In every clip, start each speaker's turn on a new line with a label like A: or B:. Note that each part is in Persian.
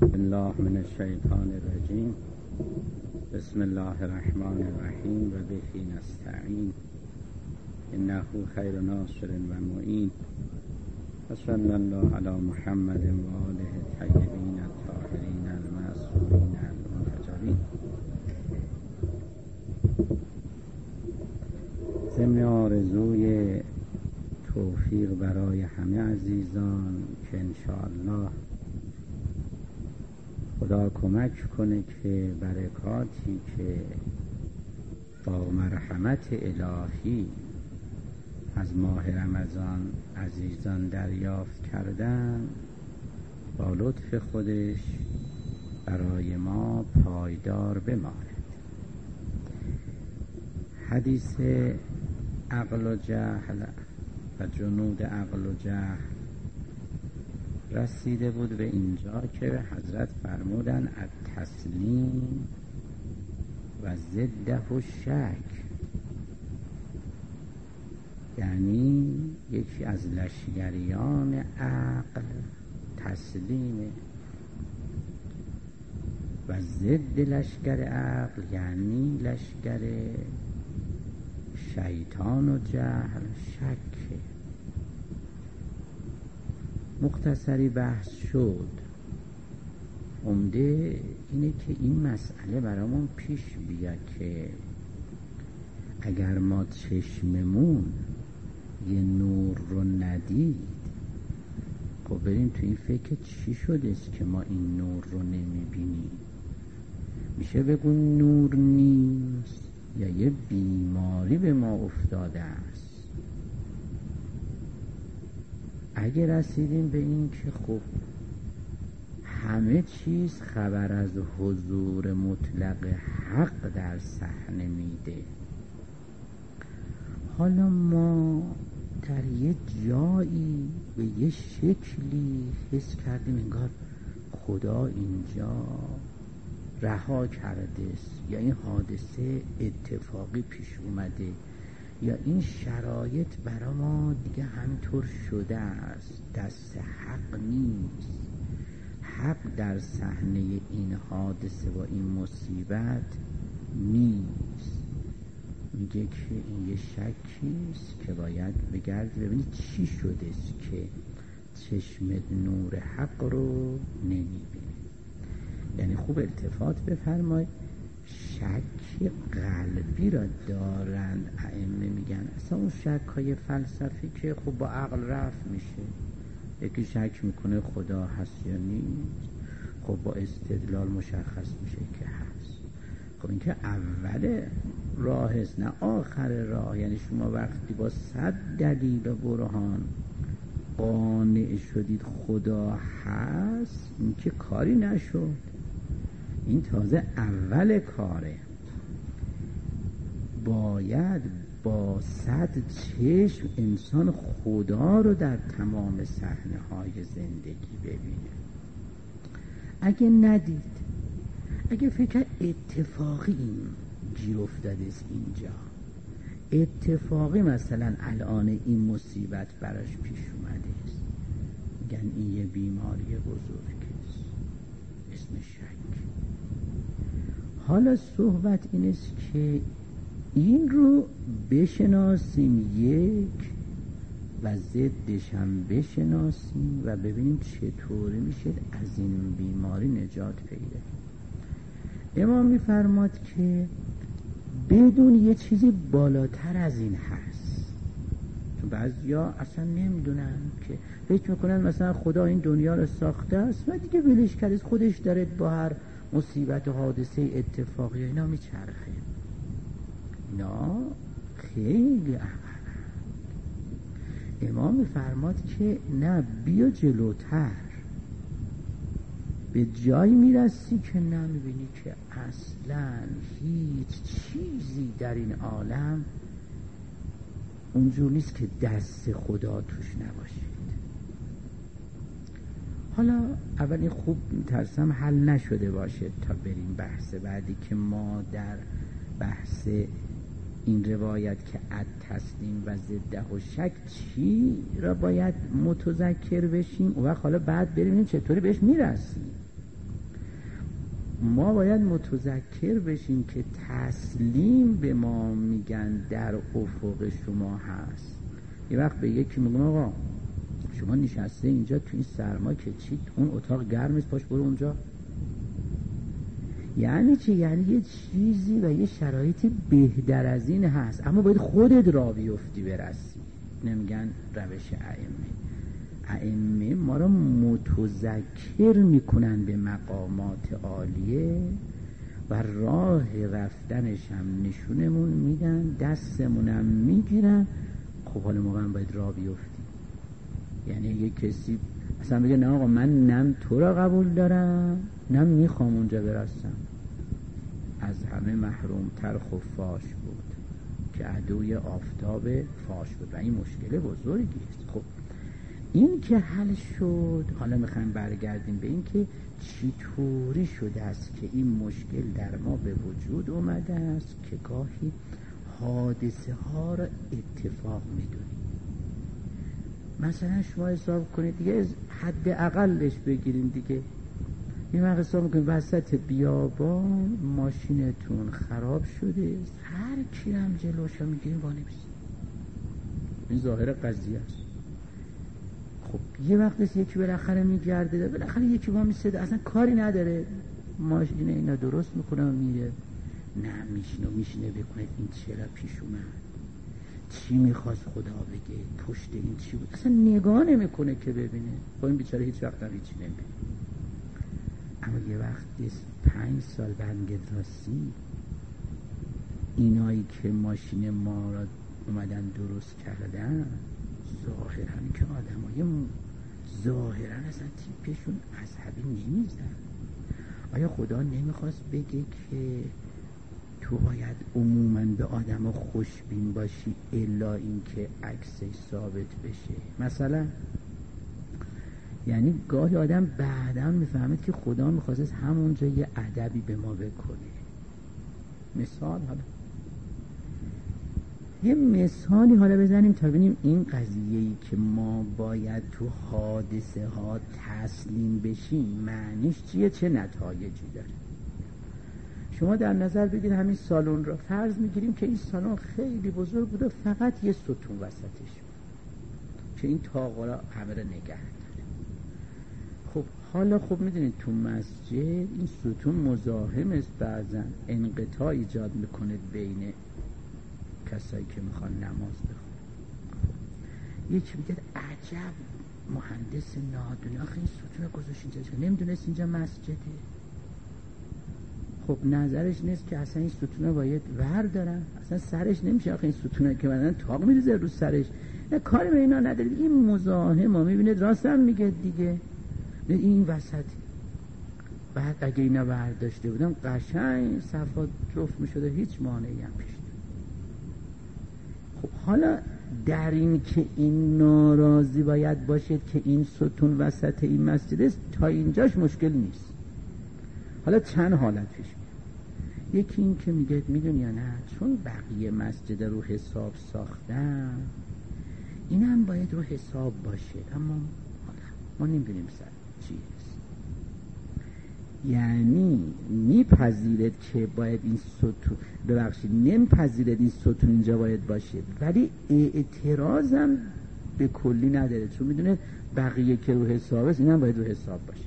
A: الله من الشیطان الرجیم. بسم الله الرحمن الرحیم و به نستعین انه خیر ناصر و معین و صلی الله علی محمد و آله الطیبین الطاهرین المعصومین المنتجبین. ضمن آرزوی توفیق برای همه عزیزان که انشاءالله خدا کمک کنه که برکاتی که با مرحمت الهی از ماه رمضان عزیزان دریافت کردن با لطف خودش برای ما پایدار بماند. حدیث عقل و جهل و جنود عقل و جهل رسیده بود به اینجا که حضرت فرمودن التسلیم و ضده الشک، یعنی یکی از لشکریان عقل تسلیمه و ضد لشکر عقل یعنی لشکر شیطان و جهل شکه. مختصری بحث شد. عمده اینه که این مسئله برامون پیش بیاد که اگر ما چشممون یه نور رو ندید، خب بریم تو این فکر چی شده است که ما این نور رو نمیبینیم؟ میشه بگو نور نیست یا یه بیماری به ما افتاده است؟ اگه رسیدیم به این که خب همه چیز خبر از حضور مطلق حق در صحنه میده، حالا ما در یه جایی به یه شکلی حس کردیم انگار خدا اینجا رها کرده است، یا این حادثه اتفاقی پیش اومده، یا این شرایط برای ما دیگه همینطور شده است، دست حق نیست، حق در صحنه این حادثه و این مصیبت نیست. میگه که این یه شکیست که باید بگردی ببینی چی شده است که چشمت نور حق رو نمیبینی. یعنی خوب التفات بفرمایید، شک قلبی را دارند ائمه میگن اصلا اون شک های فلسفی که خب با عقل رفع میشه. یکی شک میکنه خدا هست یا نیست، خب با استدلال مشخص میشه که هست. خب این که اول راه است نه آخر راه. یعنی شما وقتی با 100 دلیل و برهان قانع شدید خدا هست، این که کاری نشد، این تازه اول کاره. باید با 100 چشم انسان خدا رو در تمام صحنه های زندگی ببینه. اگه ندید، اگه فکر اتفاقی این گیر افتاده است اینجا، اتفاقی مثلا الان این مصیبت براش پیش اومده است، میگن این یه بیماری بزرگ است، اسم شک. حالا صحبت این است که این رو بشناسیم یک و ضدش هم بشناسیم و ببینیم چطوری میشه از این بیماری نجات پیدا. امام میفرماد که بدون یه چیزی بالاتر از این هست. چون بعضیا اصلا نمیدونن، که فکر میکنن مثلا خدا این دنیا رو ساخته است و دیگه ولش کرده، خودش داره با هر مصیبت و حادثه اتفاقی اینا میچرخه. اینا خیلی عقلند. امام میفرماد که نه، بیا جلوتر، به جایی میرسی که نمیبینی که اصلا هیچ چیزی در این عالم اونجور نیست که دست خدا توش نباشید. حالا اول این خوب ترسم حل نشده باشه تا بریم بحث بعدی که ما در بحث این روایت که التسلیم و ضده و شک چی را باید متذکر بشیم، و حالا بعد بریم چطوری بهش میرسیم. ما باید متذکر بشیم که تسلیم به ما میگن در افق شما هست. یه وقت به یکی میگم آقا شما نشسته اینجا تو این سرما که چی، اون اتاق گرم است، پاش برو اونجا. یعنی چی؟ یعنی یه چیزی و یه شرایطی بهتر از این هست، اما باید خودت را بیفتی برسی. نمیگن روش ائمه ما را متذکر میکنن به مقامات عالیه و راه رفتنش هم نشونمون میدن، دستمونم میگیرن. خب حالا ما هم باید را بیفتیم. یعنی یه کسی اصلا بگه نه آقا من نم تو را قبول دارم نم میخوام اونجا برسم، از همه محروم تر خفاش بود که عدوی آفتاب فاش بود و این مشکل بزرگی است. خب این که حل شد، حالا میخوایم برگردیم به این که چطوری شده است که این مشکل در ما به وجود اومده است که گاهی حادثه ها را اتفاق میدونیم. مثلا شما حساب کنید دیگه، حد اقلش بگیرین دیگه، این وقت حساب میکنید وسط بیابان ماشینتون خراب شده، هر کی هم جلوشو میگیرین وانه بیسید. این ظاهر قضیه است. خب یه وقت یکی بالاخره میگرده، بالاخره یکی با میسته، اصلا کاری نداره، ماشین اینا درست میکنه و میره. نه میشینه بکنه این چرا پیش اومد، چی میخواست خدا بگه، پشت این چی بود، اصلا نگاه نمیکنه که ببینه. با این بیچاره هیچ وقت هم هیچی نمیبینه. اما یه وقت 5 سال بنگدراسی اینایی که ماشین ما را اومدن درست کردن، ظاهرا که آدمای ظاهرا اصلا تیپشون مذهبی نمیزن. آیا خدا نمیخواست بگه که تو باید عموما به آدم خوشبین باشی الا این که عکسش ثابت بشه؟ مثلا یعنی گاهی آدم بعدم میفهمید که خدا میخواست همونجا یه ادبی به ما بکنه. مثال، حالا یه مثالی حالا بزنیم تا ببینیم این قضیه‌ای که ما باید تو حادثه ها تسلیم بشیم معنیش چیه، چه نتایجی داره. شما در نظر بگیرید همین سالن را فرض میگیریم که این سالن خیلی بزرگ بود و فقط یه ستون وسطش بود که این طاقا را همه را نگه داره. خب حالا خب میدونید تو مسجد این ستون مزاحم است، بعضا انقطاع ایجاد میکنه بین کسایی که میخوان نماز بخونن. یکی میگه عجب مهندس نادونه، آخه این ستون گذاشت اینجا، نمیدونست اینجا مسجده. خب نظرش نیست که اصلا این ستونه باید ور دارن، اصلا سرش نمیشه، آخه این ستونه که بعدن تاق میریزه رو سرش، نه کاری به اینا ندارید. این مزاحم ها میبینید راست هم میگه دیگه، این وسطی. بعد اگه اینا ور داشته بودم قشنگ صفات جفت میشده، هیچ مانعی هم پیش. خب حالا در این که این ناراضی باید باشد که این ستون وسط این مسجد است، تا اینجاش مشکل نیست. حالا چند حالت پیش میاد. یکی این که میگه میدونی یا نه، چون بقیه مسجد رو حساب ساختن این هم باید رو حساب باشه، اما ما نمیدونیم سر چی است. یعنی میپذیرد که باید این ستون، ببخشید نمیپذیرد این ستون اینجا باید باشه، ولی اعتراضم به کلی نداره، چون میدونه بقیه که رو حساب است این هم باید رو حساب باشه.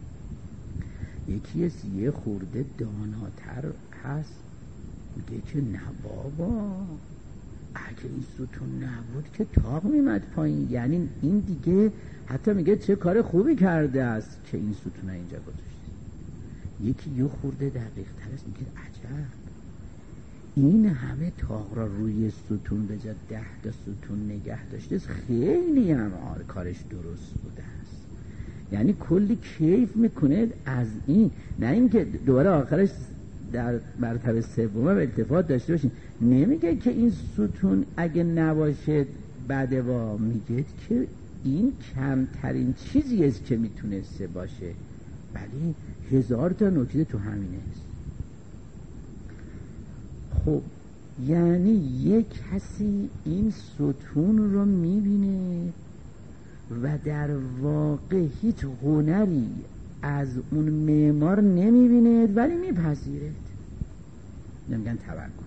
A: یکی یه خورده داناتر هست، میگه که نه بابا، اگه این ستون نبود که تاق میمد پایین. یعنی این دیگه حتی میگه چه کار خوبی کرده است که این ستون اینجا گذاشته. یکی یه خورده دقیق تر است، میگه عجب این همه تاق را روی ستون به جا 10 تا ستون نگه داشته، خیلی هم کارش درست بوده است. یعنی کلی کیف میکنه از این، نه اینکه دوباره آخرش در مرتبه سوم به التفات داشته باشین. نمیگه که این ستون اگه نباشه بده، وا میگه که این کمترین چیزی است که میتونسته باشه، ولی 1000 تا نکته تو همینه است. خب یعنی یک کسی این ستون رو میبینه و در واقع هیچ هنری از اون معمار نمیبیند ولی میپذیرد. نمیگن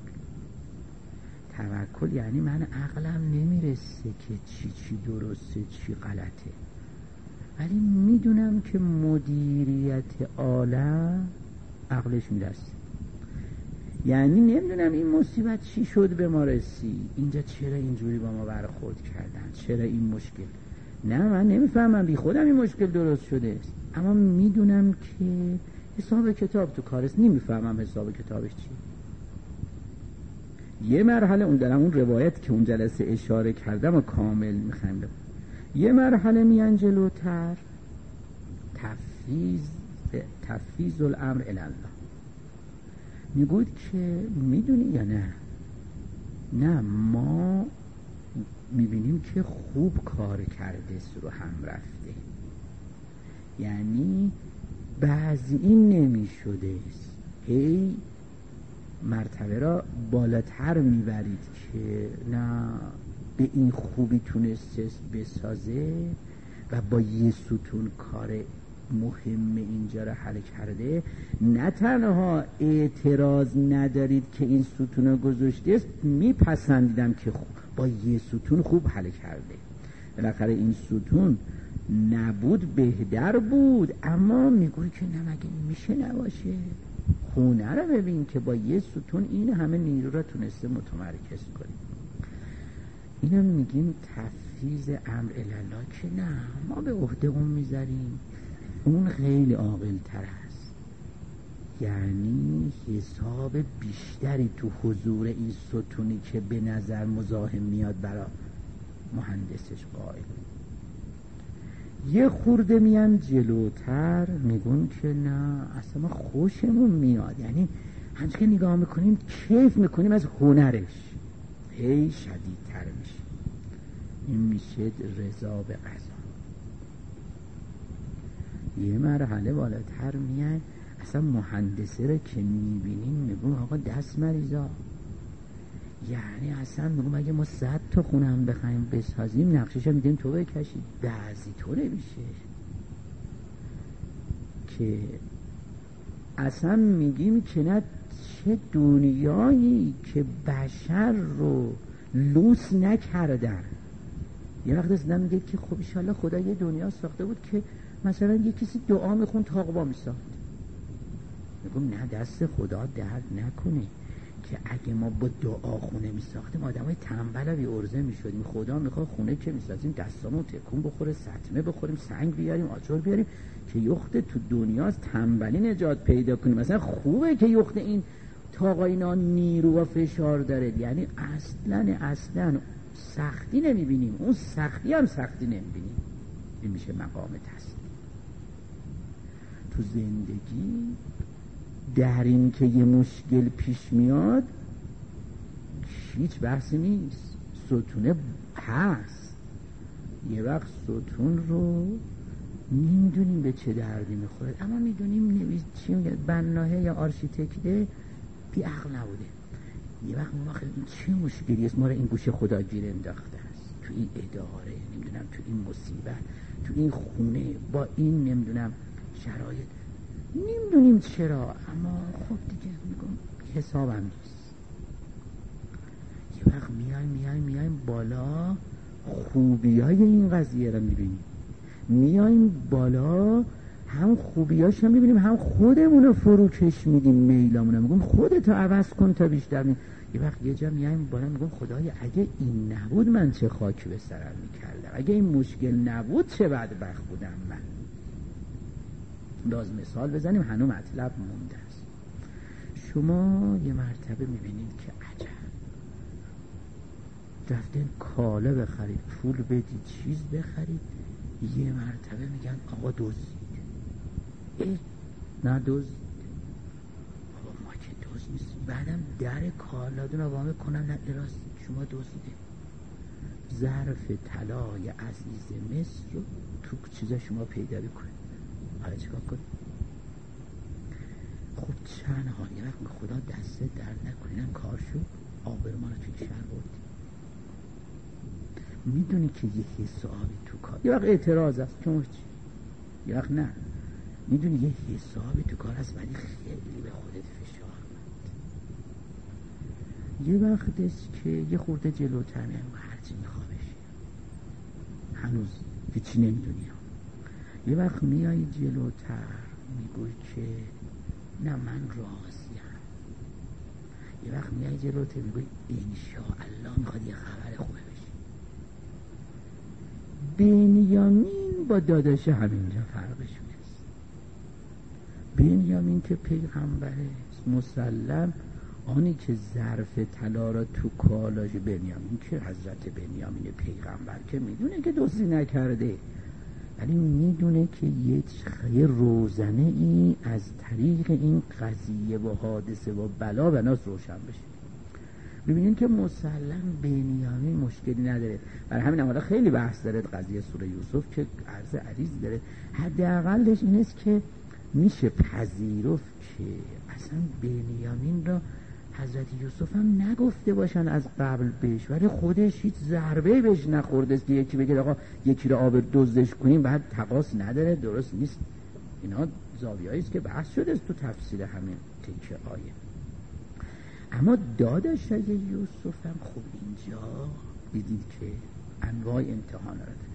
A: توکل یعنی من عقلم نمیرسه که چی درسته چی غلطه، ولی میدونم که مدیریت عالم عقلش میرسه. یعنی نمیدونم این مصیبت چی شد به ما رسید، اینجا چرا اینجوری با ما برخورد کردن، چرا این مشکل. نه من نمیفهمم، بی خودم این مشکل درست شده است، اما میدونم که حساب کتاب تو کارست. نمیفهمم حساب کتابش چیه. یه مرحله اون دارم اون روایت که اون جلسه اشاره کردم و کامل میخوایم یه مرحله میان جلوتر، تفویض الامر الی الله. میگوید که میدونی یا نه ما میبینیم که خوب کار کرده رو هم رفته، یعنی بعضی این نمیشده هی مرتبه را بالاتر میبرید که نه به این خوبی تونسته بسازه و با یه ستون کار مهم اینجا را حل کرده. نه تنها اعتراض ندارید که این ستون رو گذاشته است، میپسندیدم که با یه ستون خوب حل کرده. بالاخره این ستون نبود بهتر بود، اما میگوی که نه مگه میشه نباشه. خونه رو ببین که با یه ستون این همه نیرو را تونسته متمرکز کنیم. اینم میگیم تفویض امر الی الله، که نه ما به عهده اون میذاریم، اون خیلی عاقل تر است. یعنی حساب بیشتری تو حضور این ستونی که به نظر مزاحم میاد برای مهندسش قائل. یه خورده میان جلوتر میگون که نه اصلا ما خوشمون میاد، یعنی همچه که نگاه میکنیم کیف میکنیم از هنرش، هی شدیدتر میشه. این میشه رضا به قضا. یه مرحله بالاتر میان اصلا مهندسه رو که میبینیم میگون آقا دست مریضا، یعنی اصلا میگم اگه ما 100 تا خونه هم بخوایم بسازیم نقشش هم میدیم تو بکشید، بعضی تو نمیشه. که اصلا میگیم که نه چه دنیایی که بشر رو لوس نکردن. یه وقت از میگه که خب ایشالله خدا یه دنیا ساخته بود که مثلا یه کسی دعا میخوند تاقوا میساخت. میگم نه دست خدا درد نکنه که اگه ما با دعا خونه میساختیم آدمای تنبل و بی ارزه میشدیم. خدا میخواد خونه که میسازیم دستامون تکون بخوره، سطمه بخوریم، سنگ بیاریم، آجر بیاریم که یخت تو دنیا از تنبلی نجات پیدا کنیم. مثلا خوبه که یخت این تاقا اینا نیرو و فشار داره، یعنی اصلا سختی نمیبینیم، اون سختی هم سختی نمیبینیم. این میشه مقام تسلیم. تو زندگی در این که یه مشکل پیش میاد هیچ بحثی نیست، ستونه هست. یه وقت ستون رو نمیدونیم به چه دردی میخوره، اما میدونیم چی میگه بناهه یا آرشیتکته بی عقل نبوده. یه وقت ما خیلی چه مشکلی است ما رو این گوشه خدا گیر انداخته است، تو این اداره، نمیدونم تو این مصیبت، تو این خونه با این نمیدونم شرایط، نمیدونیم چرا، اما خب دیگه میگم حسابم نیست. یه وقت میایم بالا خوبیای این قضیه رو میبینیم، میایم بالا هم خوبیاش هم میبینیم، هم خودمون رو فروکش میدیم، میلامون رو میگم خودتو عوض کن تا بیشتر یه وقت یه جا میایم بالا میگم خدایا اگه این نبود من چه خاکی به سرم میکردم، اگه این مشکل نبود چه بدبخت بودم من. باز مثال بزنیم، هنوز مطلب مونده است. شما یه مرتبه میبینید که عجب رفتین کالا بخرید، پول بدید، چیز بخرید، یه مرتبه میگن آقا دزدید. نه دزد، آقا ما که دزد نیستیم. بعدم در کالادون رو وامه کنن، نه راست شما دزدید. ظرف طلای عزیز مصر رو تو چیزا شما پیدا کنید. حالا چیکار کنید؟ خب چند حال یه وقت خدا دسته درد نکنین کار شد، آبر ما رو توی شهر بردیم. میدونی که یه حسابی تو کار، یه وقت اعتراض است که چی؟ یه وقت نه، میدونی یه حسابی تو کار هست ولی خیلی به خودت فشار میاد. یه وقت است که یه خورده جلوتر میام هرچی میخوابش هنوز هیچی نمیدونی. یه وقت میای جلوتر میگوی که نه من راضیم. یه وقت میای جلوتر میگوی انشاءالله میخواد یه خبر خوبه بشه. بنیامین با داداش همینجا فرقشون است. بنیامین که پیغمبره مسلم آنی که ظرف طلا را تو کالاش، بنیامین که حضرت بنیامین پیغمبر که میدونه که دزدی نکرده، ولی میدونه که یه روزنه ای از طریق این قضیه و حادثه و بلا بناس روشن بشه. ببینید که مسلم بنیامین مشکلی نداره. برای همین حالا خیلی بحث داره قضیه سوره یوسف که عرض عریض داره. حداقلش این است که میشه پذیرفت که اصلا بنیامین را حضرت یوسف هم نگفته باشن از قبل بهش، ولی خودش هیچ ضربه بهش نخورده است که یکی بگه آقا یکی رو آب دزدش کنیم بعد تقاص نداره. درست نیست. اینا زاویه‌ای است که بحث شده است تو تفسیر همین تکه آیه. اما داداشای یوسف هم خب اینجا دیدید که انواع امتحان را داره.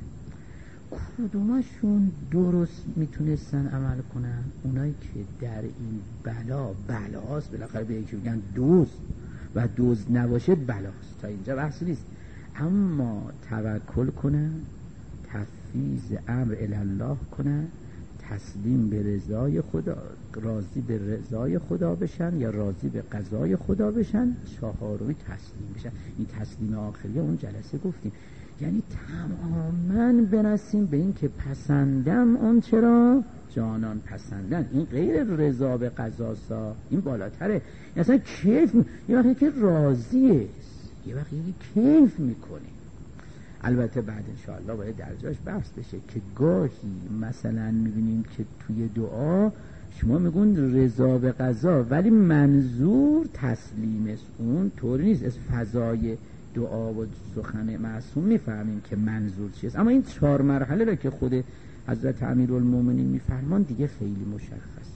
A: کدومشون درست میتونستن عمل کنن؟ اونایی که در این بلاست، بالاخره به یکی بگن دزد و دزد نباشه بلاست، تا اینجا بحث نیست، اما توکل کنن، تفویض امر الله کنن، تسلیم به رضای خدا، راضی به رضای خدا بشن یا راضی به قضای خدا بشن، چهارمی تسلیم بشن. این تسلیم آخریه اون جلسه گفتیم، یعنی تماما برسیم به این که پسندم اون چرا جانان پسندن. این غیر رضا به قضاسا، این بالاتره. اصلا کیف یه وقتی که راضیه، یه وقتی که کیف میکنه. البته بعد انشاءالله باید در جاش بحث بشه که گاهی مثلا میبینیم که توی دعا شما میگون رضا به قضا ولی منظور تسلیم است. اون طوری نیست. از فضای دعا و سخن معصوم میفهمیم که منظور چیست، اما این 4 مرحله را که خود حضرت امیرالمومنین میفرمان دیگه خیلی مشخص.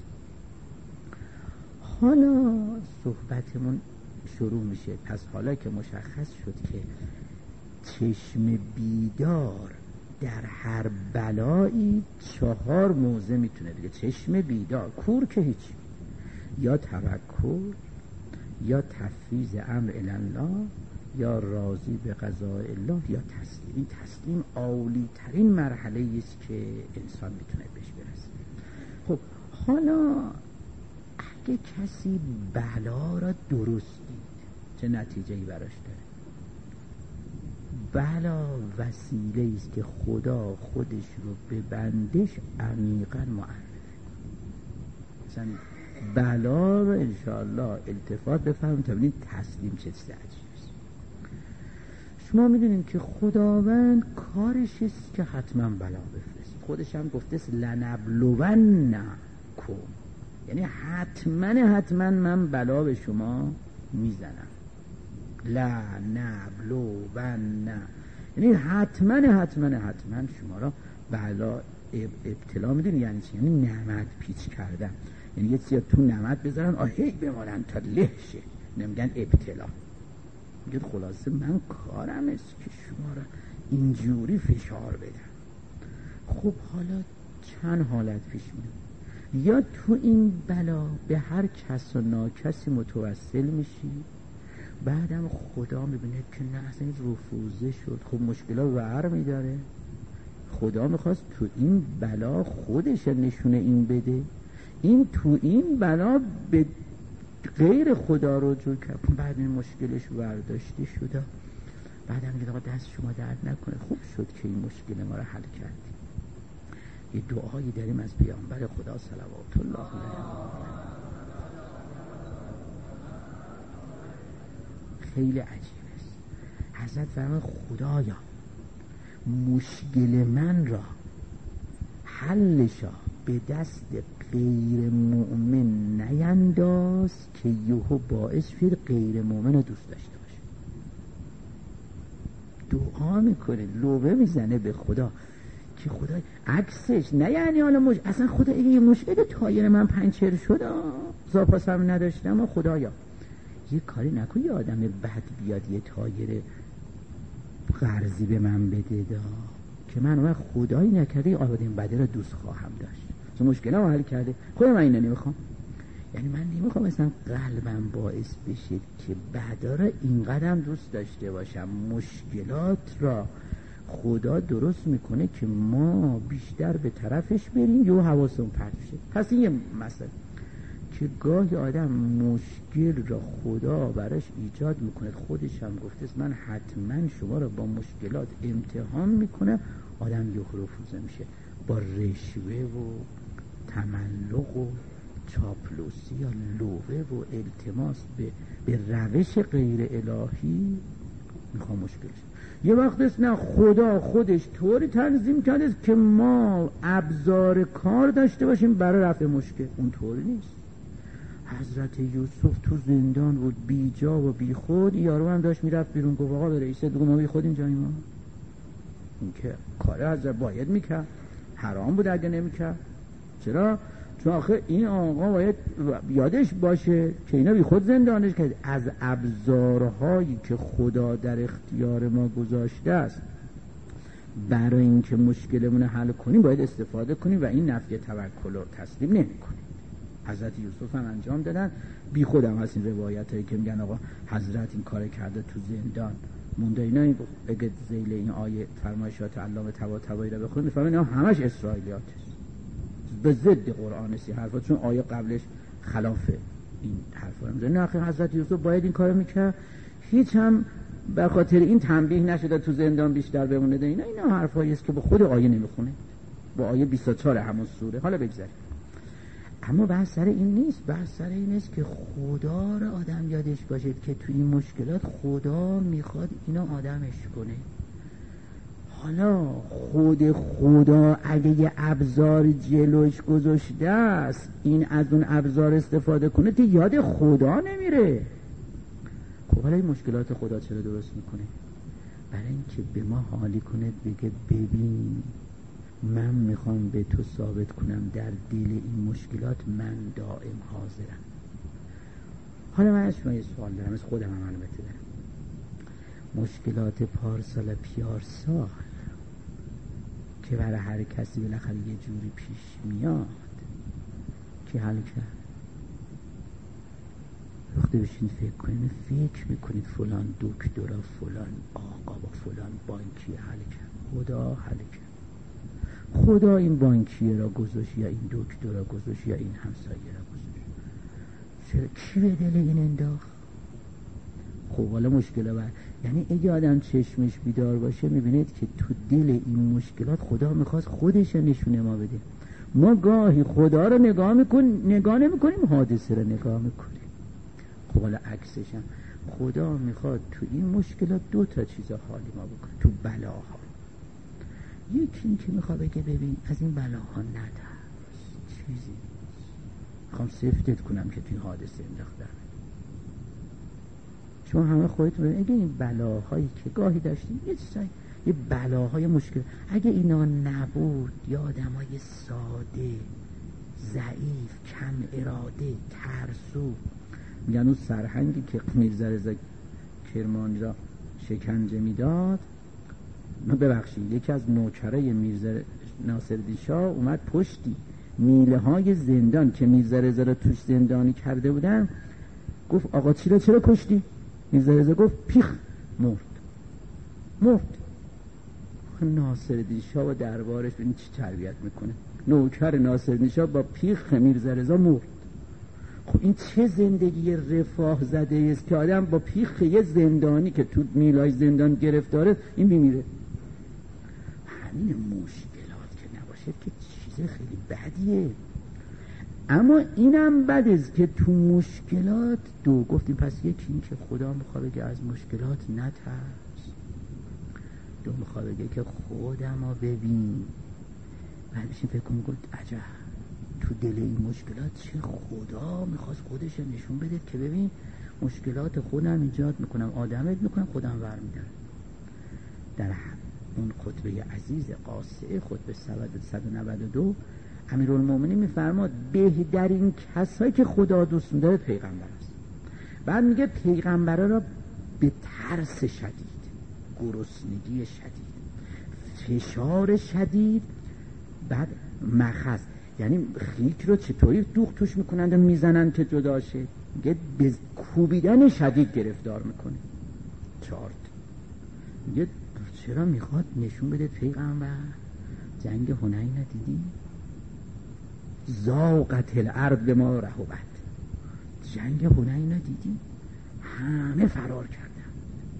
A: حالا صحبتمون شروع میشه. پس حالا که مشخص شد که چشم بیدار در هر بلایی 4 موضع میتونه بگه. چشم بیدار، کور که هیچ، یا توکل، یا تفویض امر الله، یا راضی به قضاء الله، یا تسلیم. این تسلیم عالی ترین مرحله است که انسان میتونه بهش برسه. خب حالا اگه کسی بلا را درست دید چه نتیجه‌ای براش داره؟ بلا وسیله است که خدا خودش رو به بندش عمیقاً معرفه. مثلا بلا رو انشاءالله التفات بفرمایید تا ببینید تسلیم چه عجیبی است. شما میدونید که خداوند کارش است که حتما بلا بفرست. خودش هم گفته است لنبلونکم، یعنی حتما من بلا به شما میزنم. لا نبلون، یعنی حتما شما را بلا ابتلا. میدونی یعنی چی؟ یعنی نمد پیچ کردن، یعنی یه چیزی تو نمد بذارن آهی بمانن تا له شه، نمیگن ابتلا. میگه خلاصه من کارم است که شما را اینجوری فشار بدم. خب حالا چند حالت پیش میاد. یا تو این بلا به هر کس و ناکسی متوسل میشی، بعدم خدا میبینه که نه اصلا رفوزه شد. خب مشکلات ور میداره. خدا میخواست تو این بلا خودش نشونه این بده. این تو این بلا به غیر خدا رجوع کرد. بعد این مشکلش ورداشته شده. بعدم میگه آقا دست شما درد نکنه، خوب شد که این مشکل ما رو حل کردیم. یه دعایی داریم از پیامبر خدا صلوات الله علیه، خیلی عجیب است. حضرت فرمان خدایا مشکل من را حلشا به دست غیر مؤمن نینداز که یهو باعث شد غیر مؤمن رو دوست داشته باشه. دعا میکنه، لوبه میزنه به خدا که خدا عکسش نه، یعنی حالا اصلا خدا یه مشکل تایر من پنچر شد زاپاس هم نداشتم خدایا یه کاری نکن یه آدم بد بیاد یه تایر قرضی به من بده که من اون خدایی نکرده آدم بده رو دوست خواهم داشت، چون مشکل رو حل کرده. خودم من اینو نمیخوام، یعنی من نمیخوام مثلا قلبم باعث بشه که بعدا رو اینقدر دوست داشته باشم. مشکلات را خدا درست میکنه که ما بیشتر به طرفش بریم یا حواسمون پرت شه. پس این یه مسئله که گاهی آدم مشکل را خدا براش ایجاد میکنه، خودش هم گفته است من حتما شما را با مشکلات امتحان میکنه. آدم یخرفوزه میشه با رشوه و تملق و چاپلوسی یا لوحه و التماس به روش غیر الهی میخوام مشکلش. یه وقت است نه، خدا خودش طوری تنظیم کرده که ما ابزار کار داشته باشیم برای رفع مشکل. اون طوری نیست. حضرت یوسف تو زندان بود بی جا و بی خود، یارو هم داشت میرفت بیرون، گفت آقا به رئیس بگو ما بی خود اینجاییم. ما این که کار حضرت باید میکرد، حرام بود اگه نمیکرد. چرا؟ چون آخه این آقا باید یادش باشه که اینا بی خود زندانش کرد. از ابزارهایی که خدا در اختیار ما گذاشته است برای اینکه مشکلمون حل کنیم باید استفاده کنیم و این نفی توکل رو تسلیم نمی کنیم. حضرت یوسف هم انجام دادن. بی خودم هست این روایت هایی که میگن آقا حضرت این کار کرده تو زندان مونده. اینا اگه ذیل این آیه فرمایشات علامه طباطبایی رو بخونید میفهمید اینا همش اسرائیلیات است، به ضد قرآن سی حرفا، چون آیه قبلش خلاف این حرفا میزنه. نه آخه حضرت یوسف باید این کارو میکرد، هیچ هم به خاطر این تنبیه نشده تو زندان بیشتر بمونه. اینا حرفایی است که با خود آیه نمیخونه، با آیه 24 همون سوره. حالا بگذاریم. اما بحث سر این نیست، بحث سر این است که خدا رو آدم یادش باشه که تو این مشکلات خدا میخواد اینو آدمش کنه. حالا خود خدا اگه یه ابزار جلوش گذاشته است این از اون ابزار استفاده کنه که یاد خدا نمیره. خب حالا این مشکلات خدا چرا درست میکنه؟ برای اینکه به ما حالی کنه، بگه ببین من میخوام به تو ثابت کنم در دل این مشکلات من دائم حاضرم. حالا من از شما یه سوال دارم، از خودم هم البته دارم. مشکلات پارسال پیارسال که برای هر کسی بالاخره یه جوری پیش میاد که حل کرد. وقتی بشین فکر کنید، فکر میکنید فلان دکترا فلان آقا با فلان بانکی حل کرد. خدا حل کرد. خدا این بانکیه را گذاشت یا این دکتر را گذاشت یا این همسایه را گذاشت. چرا؟ کی به دل این انداخت؟ خب حالا مشکل بعد، یعنی اگه آدم چشمش بیدار باشه میبینید که تو دل این مشکلات خدا میخواست خودش نشونه ما بده. ما گاهی خدا رو نگاه نمیکنیم، حادثه رو نگاه میکنیم. خب حالا عکسش هم خدا میخواد تو این مشکلات دو تا چیز حالی ما بکنه تو بلاها. یکی این که میخواد بگه ببین از این بلاها ندرس، چیزی میخوام سفتت کنم که تو این حادثه انداختم. شما همه خودتون ببینید اگه این بلاهایی که گاهی داشتیم یه بلاهای مشکل، اگه اینا نبود یا آدمای ساده ضعیف کم اراده ترسو، میگن اون سرهنگی که میرزا رضا کرمانی را شکنجه میداد، ببخشید یکی از نوکرای میرزا ناصرالدین شاه اومد پشتی میله های زندان که میرزا رضا را توش زندانی کرده بودن، گفت آقا چرا کشتی؟ میرزا رضا گفت پیخ، مرد. ناصرالدین شاه و دربارش ببین چی تربیت میکنه. نوکر ناصرالدین شاه با پیخ میرزا رضا مرد. خب این چه زندگی رفاه زده است که آدم با پیخ یه زندانی که تو میلای زندان گرفتاره این میمیره. همین مشکلات که نباشه که چیز خیلی بدیه. اما اینم بد است که تو مشکلات دو گفتیم. پس یکی این که خدا میخواد بگه از مشکلات نترس، دو میخواد بگه که خودمو ببین. بعد بشین فکر کنم گفت عجب تو دل این مشکلات چه خدا میخواست خودش نشون بده که ببین مشکلات خودم ایجاد میکنم، آدمت میکنم، خودم ور میدارم. در اون خطبه عزیز قاصعه، خطبه 192، امیرالمومنین میفرماد بهترین کسایی که خدا دوست داره پیغمبر است. بعد میگه پیغمبرا را به ترس شدید، گرسنگی شدید، فشار شدید، بعد مخز، یعنی خیک رو چطوری دوغ توش میکنند و میزنن که جدا شه، میگه به کوبیدن شدید گرفتار میکنه. چارت میگه چرا میخواد نشون بده پیغمبر جنگ حنین ندیدی؟ ضاقت الارض به ما رحبت، جنگ حنین ندیدی؟ همه فرار کردن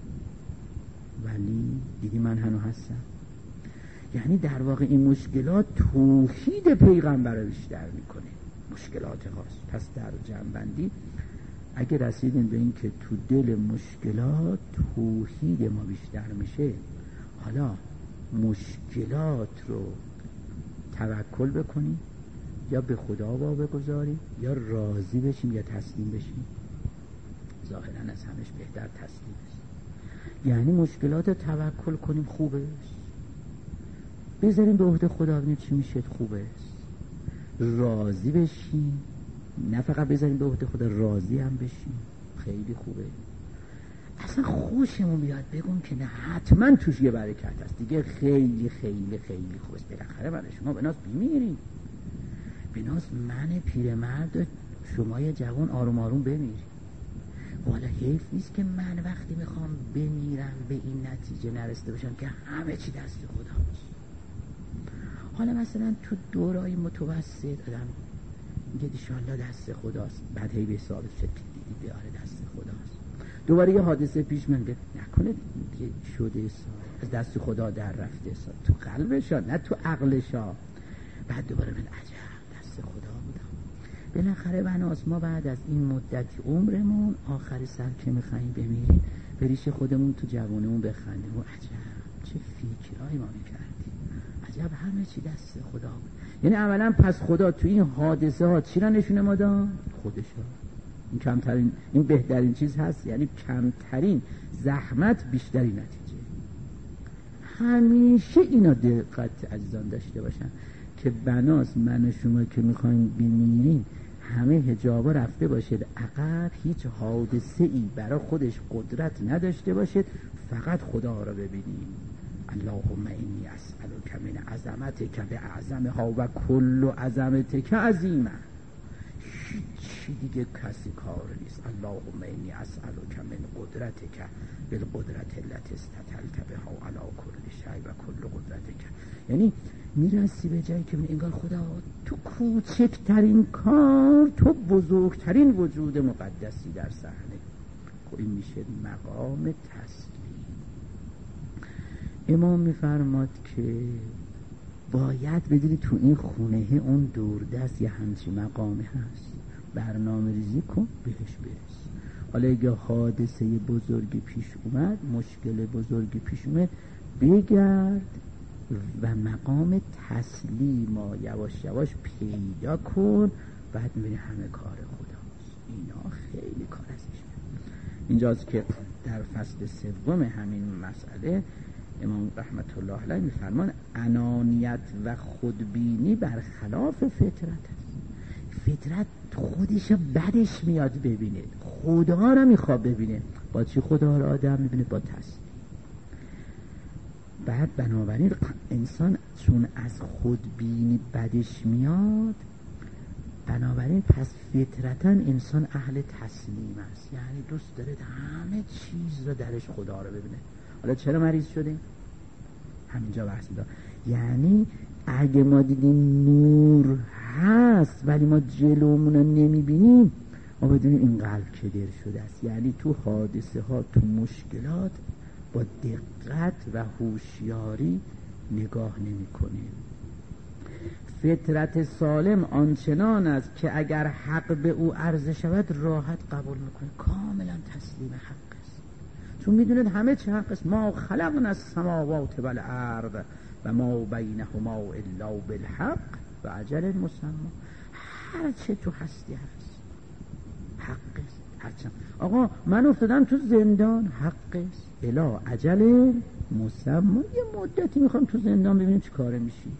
A: ولی دیدی من هنوز هستم. یعنی در واقع این مشکلات توحید پیغمبر رو بیشتر میکنه، مشکلات خاص. پس در جنبندی اگه رسیدیم به این که تو دل مشکلات توحید ما بیشتر میشه، حالا مشکلات رو توکل بکنیم یا به خدا بگذاریم یا راضی بشیم یا تسلیم بشیم. ظاهرا از همش بهتر تسلیم بشیم. یعنی مشکلات رو توکل کنیم، خوبه بذاریم به عهده خدا، ببینیم چی میشه، خوبه راضی بشیم، نه فقط بذاریم به عهده خدا، راضی هم بشیم، خیلی خوبه. اصلا خوشمون بیاد بگم که نه حتما توش یه برکت هست دیگه، خیلی خیلی خیلی خوبه. بالاخره من شما به ناز بیمیریم، به ناز من پیرمرد شما یه جوان آروم آروم بمیریم. والا حیف نیست که من وقتی میخوام بمیرم به این نتیجه نرسیده باشم که همه چی دست خداست. حالا مثلا تو دورای متوسط آدم میگه انشالله دست خداست، بعد هی به حساب دیدی بیاره دست خداست. دوباره یه حادثه پیش میاد، نکنه دیگه شده از دست خدا در رفته، تو قلبشا نه تو عقلشا. بعد دوباره من عجب دست خدا بودم. بالاخره بناس ما بعد از این مدتی عمرمون آخر سر که میخواییم بمیریم به ریش خودمون تو جوانمون بخندیم و عجب چه فکرایی ما میکردیم، عجب همه چی دست خدا بود. یعنی اولا پس خدا تو این حادثه ها چی را نشونه ما داد؟ خودشا. این کمترین، این بهترین چیز هست، یعنی کمترین زحمت بیشترین نتیجه. همیشه اینا دقت عزیزان داشته باشن که بناس من و شما که میخوایم بمیریم همه حجابا رفته باشه عقب، هیچ حادثه ای برای خودش قدرت نداشته باشه، فقط خدا را ببینیم. اللهم انی اسألک من عظمتک باعظمها و کل عظمتک عظیمه. هیچی دیگه کسی کار نیست. اللهم انی اسألک من قدرتک بالقدرت التي استطلت بها علی کل شیء و کل قدرتک. یعنی میرسی به جایی که انگار خدا تو کوچکترین کار تو بزرگترین وجود مقدسی در صحنه. این میشه مقام تسلیم. امام میفرماد که باید بدونی تو این خونه اون دوردست یه همچین مقامه هست، برنامه ریزی کن بهش برس. حالا اگه حادثه بزرگی پیش اومد، مشکل بزرگی پیش اومد، بگرد و مقام تسلیم یواش یواش پیدا کن، بعد میبینی همه کار خداست. اینا خیلی کار ازش. اینجاست که در فصل سوم همین مسئله امام رحمت الله علیه میفرمان انانیت و خودبینی برخلاف فطرت است. فطرت خودش بدش میاد ببینه، خدا رو میخواد ببینه. با چی خدا رو آدم میبینه؟ با تسلیم. بعد بنابراین انسان چون از خودبینی بدش میاد، بنابراین پس فطرتاً انسان اهل تسلیم است، یعنی دوست داره همه چیز رو درش خدا رو ببینه. حالا چرا مریض شدیم؟ همینجا بحث می‌کنم. یعنی اگه ما دیدیم نور هست ولی ما جلومون رو نمیبینیم، ما بدونیم این قلب کدر شده است. یعنی تو حادثه ها، تو مشکلات با دقت و هوشیاری نگاه نمی کنیم. فطرت سالم آنچنان است که اگر حق به او عرضه شود راحت قبول میکنه، کاملا تسلیم حق است، چون میدونید همه چی حق است. ما خلقنا السماوات والارض و ما بینهما الا بالحق و اجل مسمى. هر چه تو هستی هست حق است. هرچند آقا من افتادم تو زندان، حق است. الا اجل مسمى یه مدتی میخوام تو زندان ببینیم چی کاره میشی.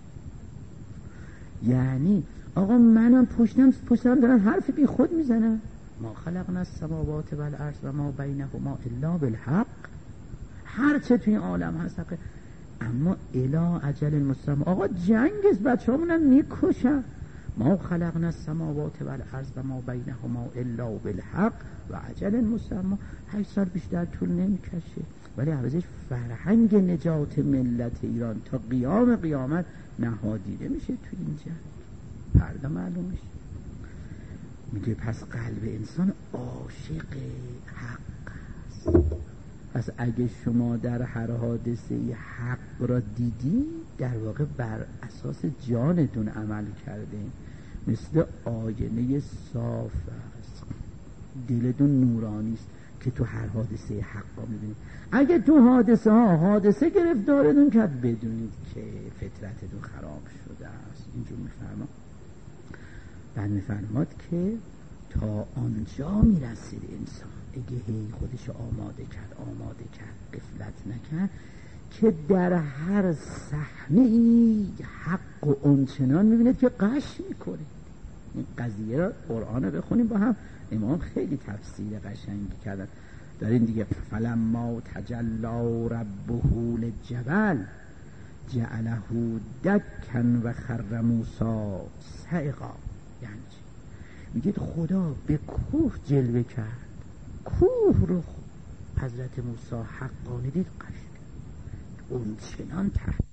A: یعنی آقا منم پشتم دارن حرف بی خود میزنن. ما خلقنا السماوات والارض و ما بینهما الا بالحق. هر چه توی این عالم هست حقه، اما الا اجل مسمى. آقا جنگ است، بچه‌هامونم میکشن. ما خلقنا السماوات والارض و ما بینهما الا بالحق و اجل مسمى. 8 سال بیشتر طول نمیکشه، ولی عوضش فرهنگ نجات ملت ایران تا قیام قیامت نهادینه میشه تو این جنگ. فردا معلوم میشه. میگه پس قلب انسان عاشق حق است. پس اگه شما در هر حادثه حق را دیدی، در واقع بر اساس جانتون عمل کرده، مثل آینه صاف است، دلتون نورانی است که تو هر حادثه حق را میبینید. اگه تو حادثه گرفتارتون کرد، بدونید که فطرتتون خراب شده است. اینجور میفرما. بعد میفرماد که تا آنجا میرسید انسان، اگه هی خودش آماده کرد غفلت نکرد، که در هر صحنه ای حق و اونچنان میبینید که قش میکنه. این قضیه را قرآن رو بخونیم با هم. امام خیلی تفسیر قشنگی کردن. دارین دیگه فلما تجلی ربه للجبل جعله دکا و خر موسی صعقا. یعنی میگید خدا به کوه جلوه کرد، کوه رو حضرت موسی حقانی دید، قش اون چنان تحت